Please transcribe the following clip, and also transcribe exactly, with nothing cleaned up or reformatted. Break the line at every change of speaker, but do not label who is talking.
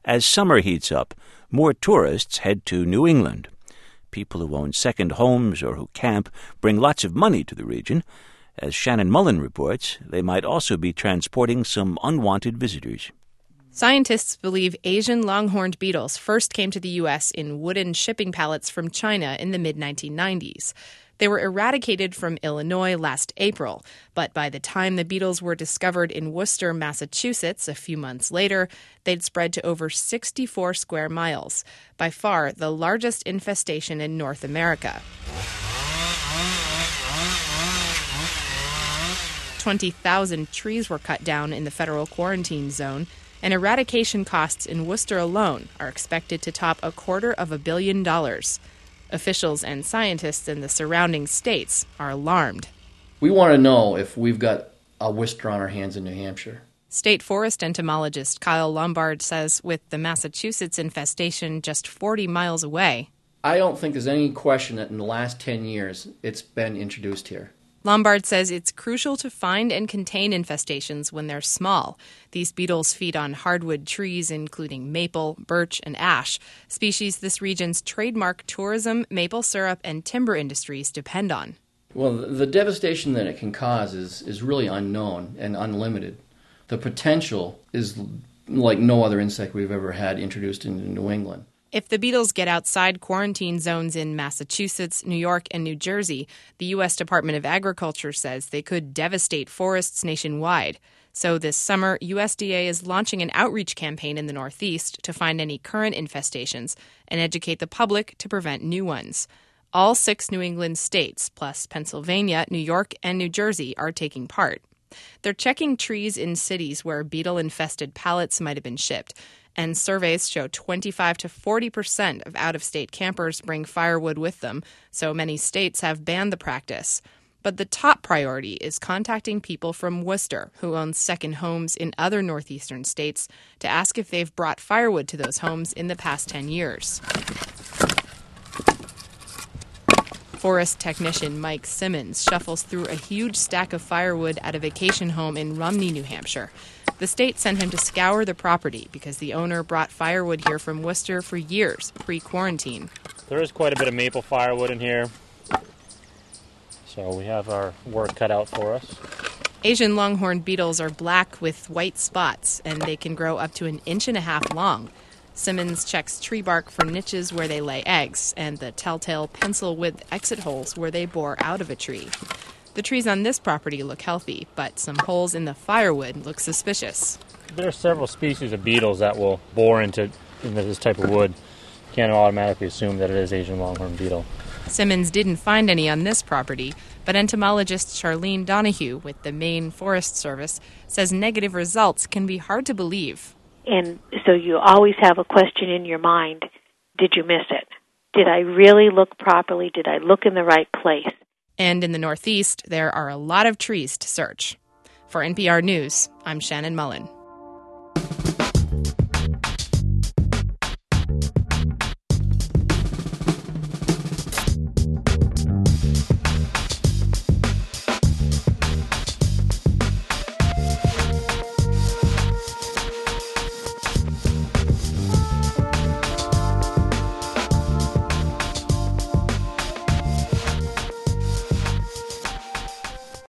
As summer heats up, more tourists head to New England. People who own second homes or who camp bring lots of money to the region. As Shannon Mullen reports, they might also be transporting some unwanted visitors.
Scientists believe Asian longhorned beetles first came to the U S in wooden shipping pallets from China in the mid nineteen nineties. They were eradicated from Illinois last April, but by the time the beetles were discovered in Worcester, Massachusetts, a few months later, they'd spread to over sixty-four square miles, by far the largest infestation in North America. twenty thousand trees were cut down in the federal quarantine zone, and eradication costs in Worcester alone are expected to top a quarter of a billion dollars. Officials and scientists in the surrounding states are alarmed.
We want to know if we've got a Worcester on our hands in New Hampshire.
State forest entomologist Kyle Lombard says with the Massachusetts infestation just forty miles away,
I don't think there's any question that in the last ten years it's been introduced here.
Lombard says it's crucial to find and contain infestations when they're small. These beetles feed on hardwood trees, including maple, birch, and ash, species this region's trademark tourism, maple syrup, and timber industries depend on.
Well, the devastation that it can cause is, is really unknown and unlimited. The potential is like no other insect we've ever had introduced into New England.
If the beetles get outside quarantine zones in Massachusetts, New York, and New Jersey, the U S Department of Agriculture says they could devastate forests nationwide. So this summer, U S D A is launching an outreach campaign in the Northeast to find any current infestations and educate the public to prevent new ones. All six New England states, plus Pennsylvania, New York, and New Jersey, are taking part. They're checking trees in cities where beetle-infested pallets might have been shipped. And surveys show twenty-five to forty percent of out-of-state campers bring firewood with them, so many states have banned the practice. But the top priority is contacting people from Worcester who own second homes in other northeastern states to ask if they've brought firewood to those homes in the past ten years. Forest technician Mike Simmons shuffles through a huge stack of firewood at a vacation home in Rumney, New Hampshire. The state sent him to scour the property because the owner brought firewood here from Worcester for years, pre-quarantine.
There is quite a bit of maple firewood in here, so we have our work cut out for us.
Asian longhorn beetles are black with white spots, and they can grow up to an inch and a half long. Simmons checks tree bark for niches where they lay eggs, and the telltale pencil-width exit holes where they bore out of a tree. The trees on this property look healthy, but some holes in the firewood look suspicious.
There are several species of beetles that will bore into, into this type of wood. You can't automatically assume that it is Asian longhorn beetle.
Simmons didn't find any on this property, but entomologist Charlene Donahue with the Maine Forest Service says negative results can be hard to believe.
And so you always have a question in your mind, did you miss it? Did I really look properly? Did I look in the right place?
And in the Northeast, there are a lot of trees to search. For N P R News, I'm Shannon Mullen.